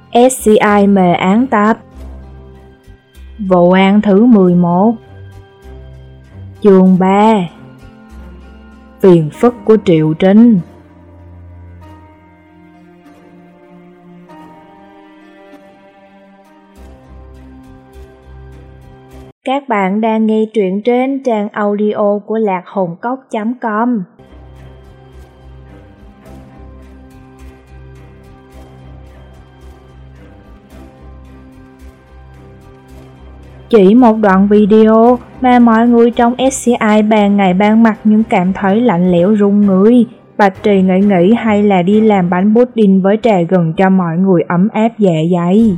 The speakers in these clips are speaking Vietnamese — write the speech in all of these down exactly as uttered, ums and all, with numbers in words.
ét xê i mề án tập. Vụ án thứ mười một. Chương ba. Phiền phức của Triệu Trinh. Các bạn đang nghe truyện trên trang audio của lạc hồn cốc chấm com. Chỉ một đoạn video mà mọi người trong ét xê i ban ngày ban mặt nhưng cảm thấy lạnh lẽo run người. Bạch Trì nghĩ nghĩ hay là đi làm bánh pudding với trà gừng cho mọi người ấm áp dạ dày.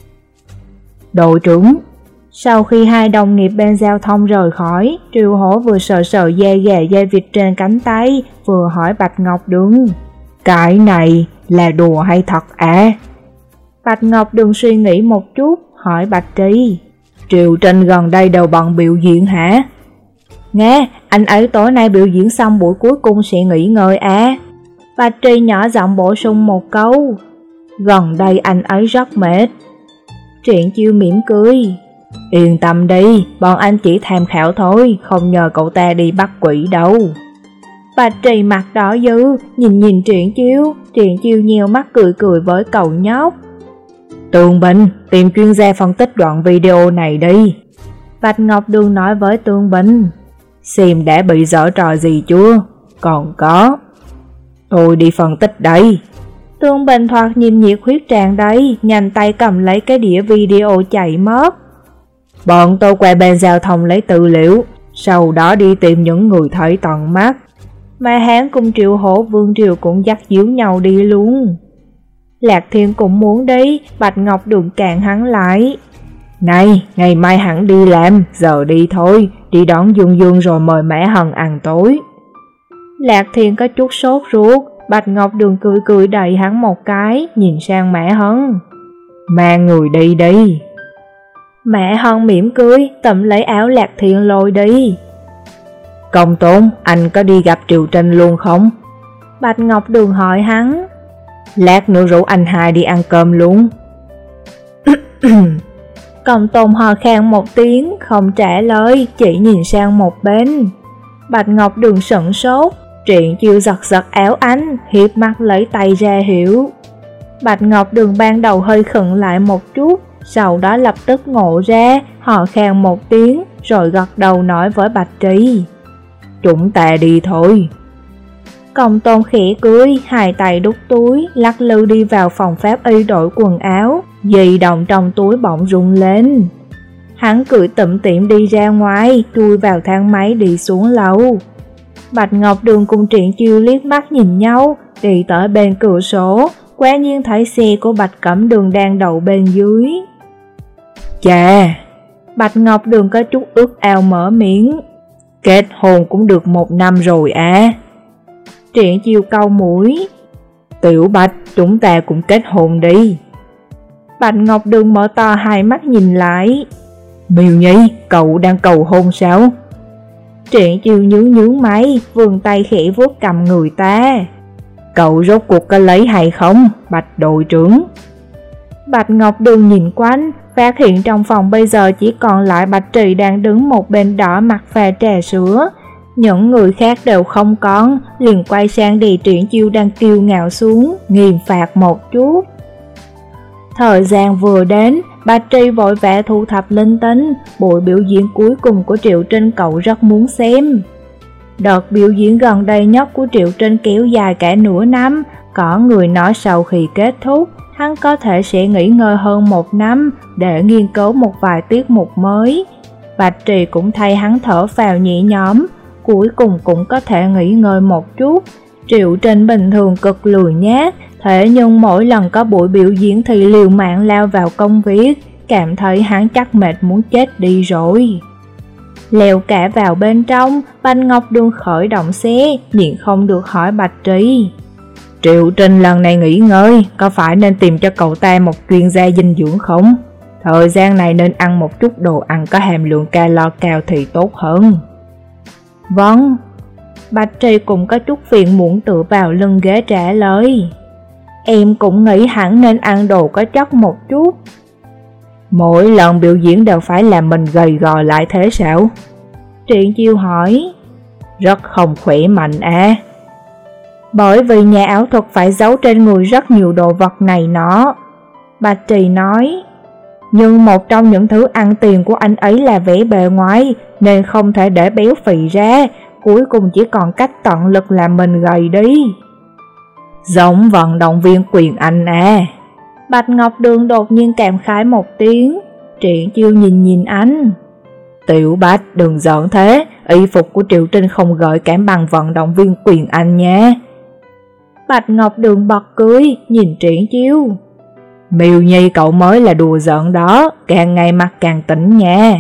Đội trưởng. Sau khi hai đồng nghiệp bên giao thông rời khỏi, Triệu Hổ vừa sờ sờ da gà da vịt trên cánh tay, vừa hỏi Bạch Ngọc Đường: "Cái này là đùa hay thật à?" Bạch Ngọc Đường suy nghĩ một chút, hỏi Bạch Trì: "Triệu Trinh gần đây đều bận biểu diễn hả?" "Nghe, anh ấy tối nay biểu diễn xong buổi cuối cùng sẽ nghỉ ngơi à?" Bạch Trì nhỏ giọng bổ sung một câu: "Gần đây anh ấy rất mệt." Triển Chiêu mỉm cười: "Yên tâm đi, bọn anh chỉ tham khảo thôi, không nhờ cậu ta đi bắt quỷ đâu." Bạch Trì mặt đỏ dữ, nhìn nhìn Triển Chiêu, Triển Chiêu nheo mắt cười cười với cậu nhóc. "Tường Bình, tìm chuyên gia phân tích đoạn video này đi." Bạch Ngọc Đường nói với Tường Bình. "Xem đã bị dở trò gì chưa?" "Còn có." "Tôi đi phân tích đây." Tường Bình thoạt nhìn nhiệt huyết tràn đầy, nhanh tay cầm lấy cái đĩa video chạy mất. "Bọn tôi qua bên giao thông lấy tư liệu, sau đó đi tìm những người thấy tận mắt." Mà hắn cùng Triệu Hổ Vương Triều cũng dắt díu nhau đi luôn. Lạc Thiên cũng muốn đi, Bạch Ngọc Đường cản hắn lại. "Này, ngày mai hẳn đi làm, giờ đi thôi, đi đón Dương Dương rồi mời mẹ Hân ăn tối." Lạc Thiên có chút sốt ruột, Bạch Ngọc Đường cười cười đẩy hắn một cái, nhìn sang mẹ Hân. "Mang người đi đi." Mẹ Hân mỉm cười, tậm lấy áo Lạc Thiên lôi đi. "Công Tôn, anh có đi gặp Triệu Trinh luôn không?" Bạch Ngọc Đường hỏi hắn. "Lát nữa rủ anh hai đi ăn cơm luôn." Công Tôn hò khan một tiếng, không trả lời, chỉ nhìn sang một bên. Bạch Ngọc Đường sững sốt, Triển Chiêu giật giật áo anh, hiếp mắt lấy tay ra hiểu. Bạch Ngọc Đường ban đầu hơi khựng lại một chút, sau đó lập tức ngộ ra, hò khan một tiếng, rồi gật đầu nói với Bạch Trì: "Chúng ta đi thôi." Công Tôn khẽ cười, hai tay đút túi, lắc lư đi vào phòng pháp y đổi quần áo, di động trong túi bỗng rung lên. Hắn cười tủm tỉm đi ra ngoài, chui vào thang máy đi xuống lầu. Bạch Ngọc Đường cùng Triển Chiêu liếc mắt nhìn nhau, đi tới bên cửa sổ, quả nhiên thấy xe của Bạch Cẩm Đường đang đậu bên dưới. "Chà!" Bạch Ngọc Đường có chút ước ao mở miệng. "Kết hôn cũng được một năm rồi à?" Triển Chiêu cau mũi. "Tiểu Bạch, chúng ta cũng kết hôn đi." Bạch Ngọc Đường mở to hai mắt nhìn lại. "Miêu Nhi, cậu đang cầu hôn sao?" Triển Chiêu nhướng nhướng máy, vươn tay khẽ vuốt cầm người ta. "Cậu rốt cuộc có lấy hay không, Bạch đội trưởng?" Bạch Ngọc Đường nhìn quanh, phát hiện trong phòng bây giờ chỉ còn lại Bạch Trì đang đứng một bên đỏ mặt pha trà sữa. Những người khác đều không còn, liền quay sang đi Triển Chiêu đang kiêu ngạo xuống, nghiêm phạt một chút. Thời gian vừa đến, Bạch Trì vội vã thu thập linh tinh, buổi biểu diễn cuối cùng của Triệu Trinh cậu rất muốn xem. Đợt biểu diễn gần đây nhất của Triệu Trinh kéo dài cả nửa năm, có người nói sau khi kết thúc, hắn có thể sẽ nghỉ ngơi hơn một năm để nghiên cứu một vài tiết mục mới. Bạch Trì cũng thay hắn thở phào nhẹ nhõm, cuối cùng cũng có thể nghỉ ngơi một chút. Triệu Trinh bình thường cực lười nhác, thế nhưng mỗi lần có buổi biểu diễn thì liều mạng lao vào công việc, cảm thấy hắn chắc mệt muốn chết đi rồi. Leo cả vào bên trong, Bạch Ngọc Đường khởi động xe, nhịn không được hỏi Bạch Trì: "Triệu Trinh lần này nghỉ ngơi, có phải nên tìm cho cậu ta một chuyên gia dinh dưỡng không? Thời gian này nên ăn một chút đồ ăn có hàm lượng calo cao thì tốt hơn." "Vâng." Bạch Trì cũng có chút phiền muộn tựa vào lưng ghế trả lời. Em cũng nghĩ hẳn nên ăn đồ có chất một chút. Mỗi lần biểu diễn đều phải làm mình gầy gò lại thế sao? Triển Chiêu hỏi. Rất không khỏe mạnh à? Bởi vì nhà ảo thuật phải giấu trên người rất nhiều đồ vật này nọ, Bạch Trì nói. Nhưng một trong những thứ ăn tiền của anh ấy là vẻ bề ngoài, nên không thể để béo phì ra, cuối cùng chỉ còn cách tận lực làm mình gầy đi. Giống vận động viên Quyền Anh à? Bạch Ngọc Đường đột nhiên cảm khái một tiếng. Triển Chiêu nhìn nhìn anh. Tiểu Bạch, đừng giỡn thế, y phục của Triệu Trinh không gợi cảm bằng vận động viên Quyền Anh nha. Bạch Ngọc Đường bật cười, nhìn Triển Chiêu. Miêu Nhi cậu mới là đùa giỡn đó, càng ngày mặt càng tỉnh nha.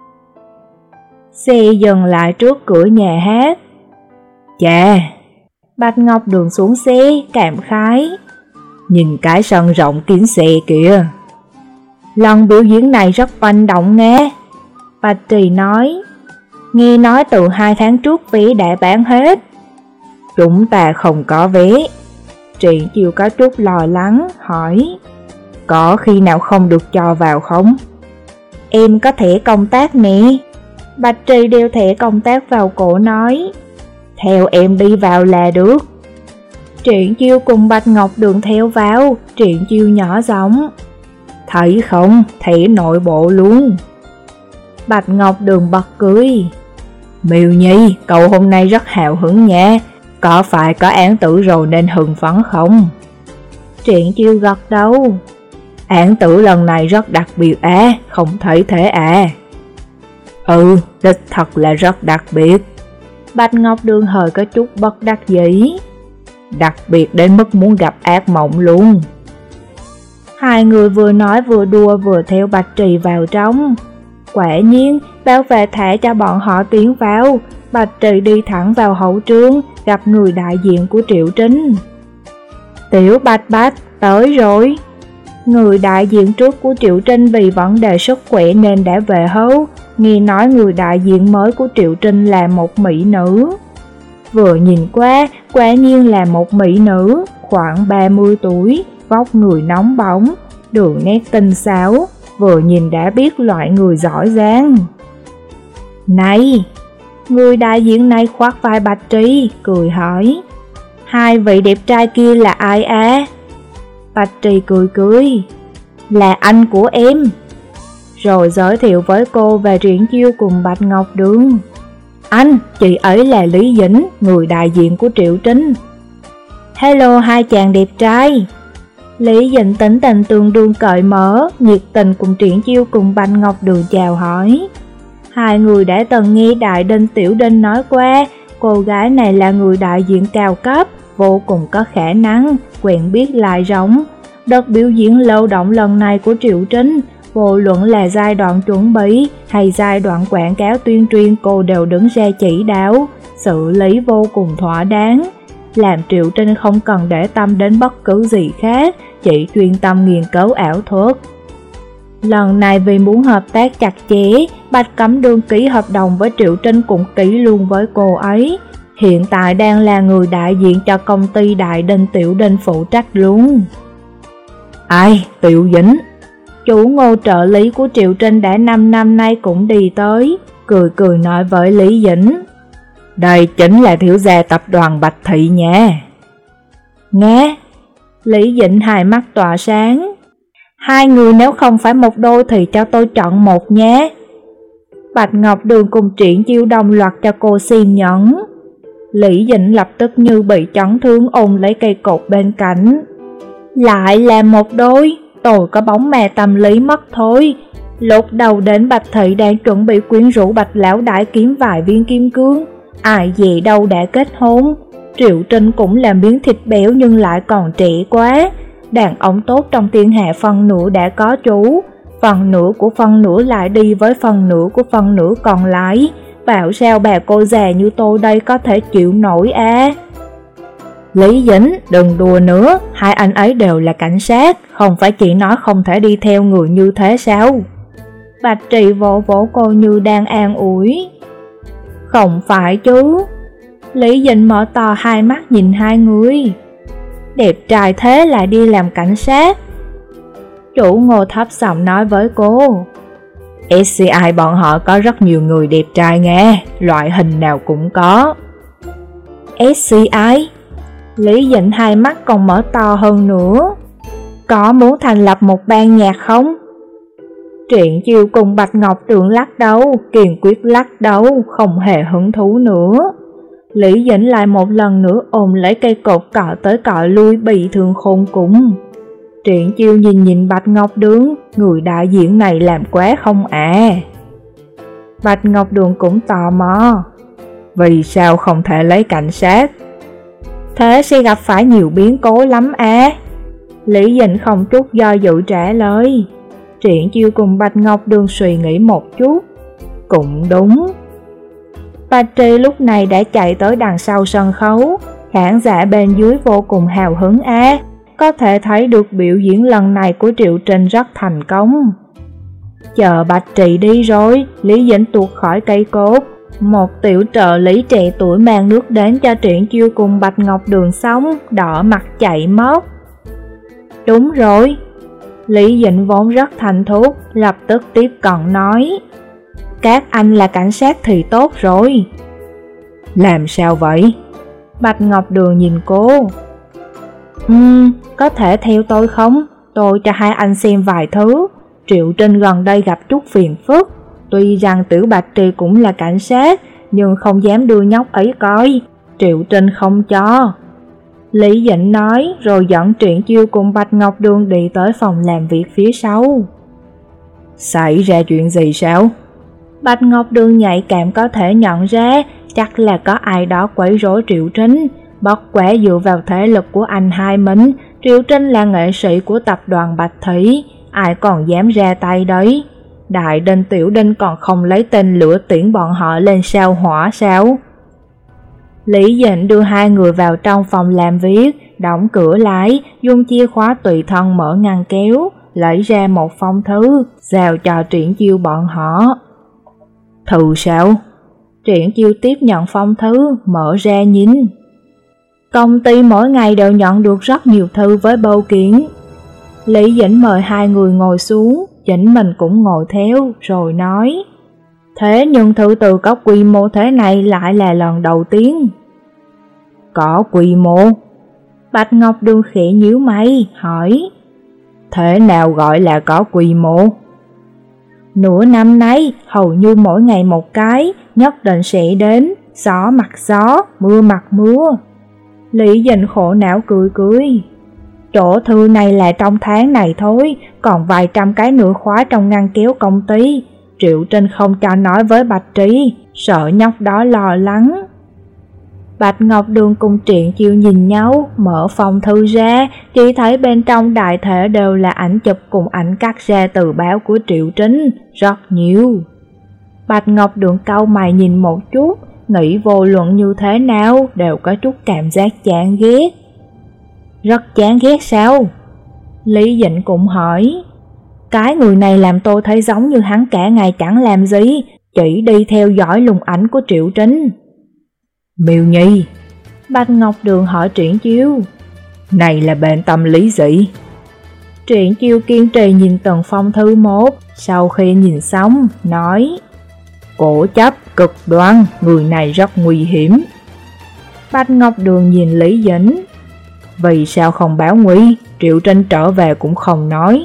Xe dừng lại trước cửa nhà hát. Chà, Bạch Ngọc Đường xuống xe, cảm khái. Nhìn cái sân rộng kín xe kìa. Lần biểu diễn này rất oanh động nghe, Bạch Trì nói. Nghe nói từ hai tháng trước vé đã bán hết. Chúng ta không có vé. Triển Chiêu có chút lo lắng, hỏi. Có khi nào không được cho vào không? Em có thẻ công tác nè. Bạch Trì đeo thẻ công tác vào cổ nói. Theo em đi vào là được. Triển Chiêu cùng Bạch Ngọc Đường theo vào. Triển Chiêu nhỏ giọng. Thấy không, thẻ nội bộ luôn. Bạch Ngọc Đường bật cười. Miêu Nhi, cậu hôm nay rất hào hứng nha. Có phải có án tử rồi nên hưng phấn không? Triển Chiêu gật đầu. Án tử lần này rất đặc biệt à, không thấy thế à? Ừ, đích thật là rất đặc biệt. Bạch Ngọc Đường hơi có chút bất đắc dĩ. Đặc biệt đến mức muốn gặp ác mộng luôn. Hai người vừa nói vừa đùa vừa theo Bạch Trì vào trong. Quả nhiên, bảo vệ thả cho bọn họ tiến vào. Bạch Trì đi thẳng vào hậu trường, gặp người đại diện của Triệu Trinh. Tiểu Bạch Bạch, tới rồi. Người đại diện trước của Triệu Trinh vì vấn đề sức khỏe nên đã về hưu. Nghe nói người đại diện mới của Triệu Trinh là một mỹ nữ. Vừa nhìn qua, quả nhiên là một mỹ nữ, khoảng ba mươi tuổi, vóc người nóng bỏng, đường nét tinh xảo, vừa nhìn đã biết loại người giỏi giang. Này! Người đại diện này khoác vai Bạch Trì, cười hỏi. Hai vị đẹp trai kia là ai à? Bạch Trì cười cười. Là anh của em. Rồi giới thiệu với cô về Triển Chiêu cùng Bạch Ngọc Đường. Anh, chị ấy là Lý Dĩnh, người đại diện của Triệu Trinh. Hello hai chàng đẹp trai. Lý Dĩnh tính tình tương đương cởi mở, nhiệt tình cùng Triển Chiêu cùng Bạch Ngọc Đường chào hỏi. Hai người đã từng nghe Đại Đinh Tiểu Đinh nói qua, cô gái này là người đại diện cao cấp, vô cùng có khả năng, quen biết lại rộng. Đợt biểu diễn lâu động lần này của Triệu Trinh, vô luận là giai đoạn chuẩn bị hay giai đoạn quảng cáo tuyên truyền, cô đều đứng ra chỉ đạo, xử lý vô cùng thỏa đáng, làm Triệu Trinh không cần để tâm đến bất cứ gì khác, chỉ chuyên tâm nghiên cứu ảo thuật. Lần này vì muốn hợp tác chặt chẽ, Bạch Cẩm Đường ký hợp đồng với Triệu Trinh cũng ký luôn với cô ấy. Hiện tại đang là người đại diện cho công ty Đại Đinh Tiểu Đinh phụ trách luôn. Ai, Tiểu Dĩnh? Chủ Ngô trợ lý của Triệu Trinh đã năm năm nay cũng đi tới, cười cười nói với Lý Dĩnh. Đây chính là thiếu gia tập đoàn Bạch Thị nha. Nghe, Lý Dĩnh hai mắt tỏa sáng. Hai người nếu không phải một đôi thì cho tôi chọn một nhé. Bạch Ngọc Đường cùng Triển Chiêu đồng loạt cho cô xiên nhẫn. Lý Dĩnh lập tức như bị chấn thương ôm lấy cây cột bên cạnh. Lại là một đôi, tôi có bóng mà tâm lý mất thôi. Lúc đầu đến Bạch Thị đang chuẩn bị quyến rũ Bạch lão đại kiếm vài viên kim cương, ai dè đâu đã kết hôn. Triệu Trinh cũng là miếng thịt béo nhưng lại còn trẻ quá. Đàn ông tốt trong thiên hạ phần nửa đã có chủ, phần nửa của phần nửa lại đi với phần nửa của phần nửa còn lại. Bảo sao bà cô già như tôi đây có thể chịu nổi à? Lý Dĩnh, đừng đùa nữa, hai anh ấy đều là cảnh sát, không phải chỉ nói không thể đi theo người như thế sao? Bạch Trì vỗ vỗ cô như đang an ủi. Không phải chứ. Lý Dĩnh mở to hai mắt nhìn hai người. đẹp trai thế lại đi làm cảnh sát. Chủ Ngô thấp giọng nói với cô. ét xê i bọn họ có rất nhiều người đẹp trai nghe, loại hình nào cũng có. ét xê i? Lý Dĩnh hai mắt còn mở to hơn nữa. Có muốn thành lập một ban nhạc không? Triển Chiêu cùng Bạch Ngọc Đường lắc đầu, kiên quyết lắc đầu, không hề hứng thú nữa. Lý Dĩnh lại một lần nữa ôm lấy cây cột cọ tới cọ lui bị thương khôn cùng. Triển Chiêu nhìn nhìn Bạch Ngọc Đường, người đại diện này làm quá không à. Bạch Ngọc Đường cũng tò mò. Vì sao không thể lấy cảnh sát? Thế sẽ gặp phải nhiều biến cố lắm à. Lý Dĩnh không chút do dự trả lời. Triển Chiêu cùng Bạch Ngọc Đường suy nghĩ một chút. Cũng đúng. Bạch Trì lúc này đã chạy tới đằng sau sân khấu. Khán giả bên dưới vô cùng hào hứng á. Có thể thấy được biểu diễn lần này của Triệu Trinh rất thành công. Chờ Bạch Trì đi rồi, Lý Dĩnh tuột khỏi cây cột. Một tiểu trợ lý trẻ tuổi mang nước đến cho Triển Chiêu cùng Bạch Ngọc Đường xong, đỏ mặt chạy mất. Đúng rồi. Lý Dĩnh vốn rất thành thục, lập tức tiếp cận nói. Các anh là cảnh sát thì tốt rồi. Làm sao vậy? Bạch Ngọc Đường nhìn cô. Ừm, có thể theo tôi không? Tôi cho hai anh xem vài thứ. Triệu Trinh gần đây gặp chút phiền phức. Tuy rằng Tiểu Bạch Trì cũng là cảnh sát, nhưng không dám đưa nhóc ấy coi. Triệu Trinh không cho. Lý Dĩnh nói rồi dẫn Triển Chiêu cùng Bạch Ngọc Đường đi tới phòng làm việc phía sau. Xảy ra chuyện gì sao? Bạch Ngọc Đường nhạy cảm có thể nhận ra chắc là có ai đó quấy rối Triệu Trinh. Bất quá dựa vào thế lực của anh hai mình, Triệu Trinh là nghệ sĩ của tập đoàn Bạch Thủy, ai còn dám ra tay đấy. Đại Đinh Tiểu Đinh còn không lấy tên lửa tiễn bọn họ lên sao hỏa sao? Lý Dĩnh đưa hai người vào trong phòng làm việc, đóng cửa lại, dùng chìa khóa tùy thân mở ngăn kéo, lấy ra một phong thư, giao cho Triển Chiêu bọn họ. Thư sao? Triển Chiêu tiếp nhận phong thư, mở ra nhìn. Công ty mỗi ngày đều nhận được rất nhiều thư với bưu kiện. Lý Dĩnh mời hai người ngồi xuống, chính mình cũng ngồi theo, rồi nói. Thế nhưng thư từ có quy mô thế này lại là lần đầu tiên. Có quy mô? Bạch Ngọc Đường khẽ nhíu mày, hỏi. Thế nào gọi là có quy mô? Nửa năm nay, hầu như mỗi ngày một cái, nhất định sẽ đến, gió mặt gió, mưa mặt mưa. Lý Dĩnh khổ não cười cười. Chỗ thư này là trong tháng này thôi, còn vài trăm cái nữa khóa trong ngăn kéo công ty. Triệu Trinh không cho nói với Bạch Trí, sợ nhóc đó lo lắng. Bạch Ngọc Đường cùng Triển Chiêu nhìn nhau, mở phong thư ra, chỉ thấy bên trong đại thể đều là ảnh chụp cùng ảnh cắt ra từ báo của Triệu Trinh, rất nhiều. Bạch Ngọc Đường cau mày nhìn một chút, nghĩ vô luận như thế nào đều có chút cảm giác chán ghét. Rất chán ghét sao? Lý Dĩnh cũng hỏi. Cái người này làm tôi thấy giống như hắn cả ngày chẳng làm gì, chỉ đi theo dõi lùng ảnh của Triệu Trinh. Miêu Nhi. Bạch Ngọc Đường hỏi Triển Chiêu. Này là bệnh tâm lý gì? Triển Chiêu kiên trì nhìn từng phong thư một, sau khi nhìn xong, nói. Cổ chấp, cực đoan, người này rất nguy hiểm. Bạch Ngọc Đường nhìn Lý Dĩnh. Vì sao không báo nguy, Triệu Trinh trở về cũng không nói.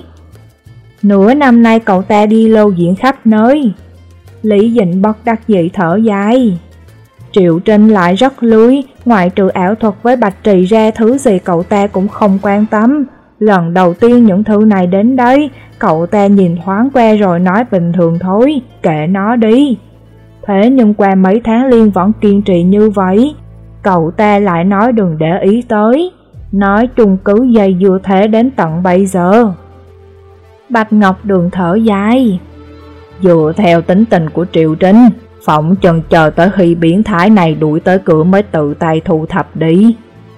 Nửa năm nay cậu ta đi lâu diễn khắp nơi. Lý Dĩnh bất đắc dĩ thở dài. Triệu Trinh lại rất lười, ngoại trừ ảo thuật với Bạch Trì ra thứ gì cậu ta cũng không quan tâm. Lần đầu tiên những thứ này đến đây, cậu ta nhìn thoáng qua rồi nói bình thường thôi, kệ nó đi. Thế nhưng qua mấy tháng liên vẫn kiên trì như vậy, cậu ta lại nói đừng để ý tới, nói chung cứ dây dưa thế đến tận bây giờ. Bạch Ngọc Đường thở dài. Dựa theo tính tình của Triệu Trinh, phỏng chừng chờ tới khi biến thái này đuổi tới cửa mới tự tay thu thập đi.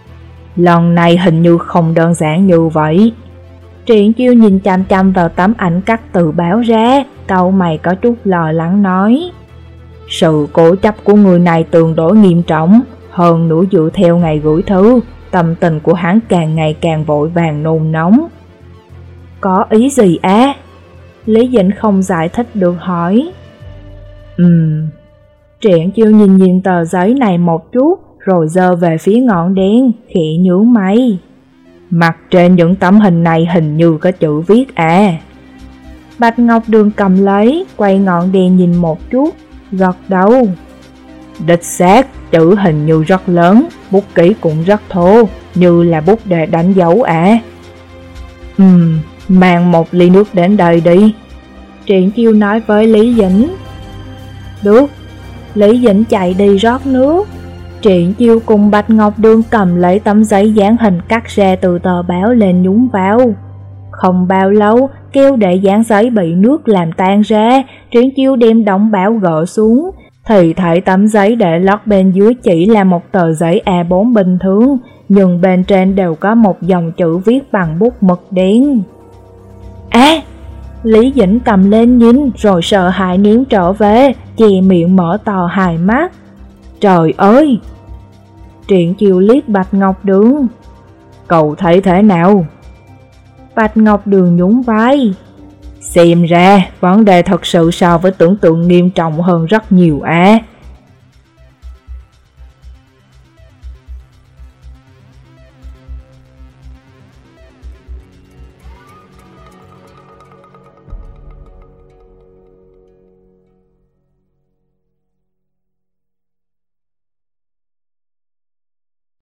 Lần này hình như không đơn giản như vậy. Triển Chiêu nhìn chăm chăm vào tấm ảnh cắt từ báo ra, cau mày có chút lo lắng nói. Sự cố chấp của người này tương đối nghiêm trọng, hơn nữa dựa theo ngày gửi thư, tâm tình của hắn càng ngày càng vội vàng nôn nóng. Có ý gì á? Lý Dĩnh không giải thích được hỏi. Ừm. Triển Chiêu nhìn nhìn tờ giấy này một chút, rồi giơ về phía ngọn đèn, khẽ nhướng mày. Mặt trên những tấm hình này hình như có chữ viết à. Bạch Ngọc Đường cầm lấy, quay ngọn đèn nhìn một chút, gật đầu. Đích xác, chữ hình như rất lớn, bút ký cũng rất thô, như là bút để đánh dấu à. Ừm, mang một ly nước đến đây đi. Triển Chiêu nói với Lý Dĩnh. Được. Lý Dĩnh chạy đi rót nước. Triển Chiêu cùng Bạch Ngọc Đường cầm lấy tấm giấy dán hình cắt ra từ tờ báo lên nhúng vào. Không bao lâu, keo để dán giấy bị nước làm tan ra. Triển Chiêu đem đóng báo gỡ xuống, thì thấy tấm giấy để lót bên dưới chỉ là một tờ giấy A bốn bình thường, nhưng bên trên đều có một dòng chữ viết bằng bút mực đen. À! Lý Dĩnh cầm lên nhìn, rồi sợ hãi ném trở về, che miệng mở to hai mắt. Trời ơi! Triển Chiêu liếc Bạch Ngọc Đường. Cậu thấy thế nào? Bạch Ngọc Đường nhún vai. Xem ra, vấn đề thật sự so với tưởng tượng nghiêm trọng hơn rất nhiều à.